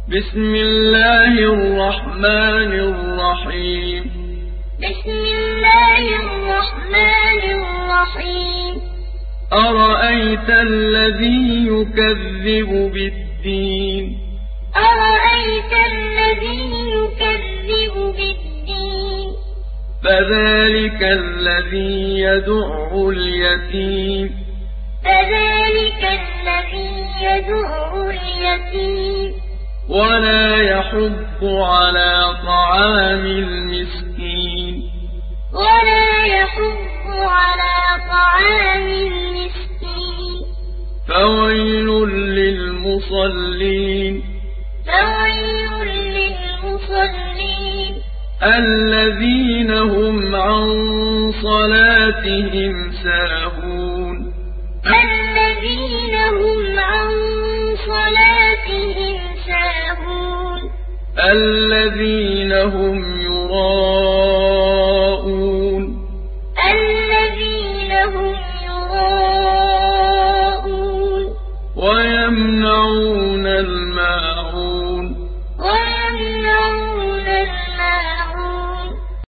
بسم الله الرحمن الرحيم بسم الله الرحمن الرحيم أرأيت الذي يكذب بالدين أرأيت الذي يكذب بالدين فذلك الذي يدع اليتيم فذلك الذي يدع اليتيم ولا يحض على طعام المسكين ولا يحض على طعام المسكين فويل للمصلين فويل للمصلين الذين هم عن صلاتهم ساهون الذين هم عن صلاتهم ساهون الذين هم يراءون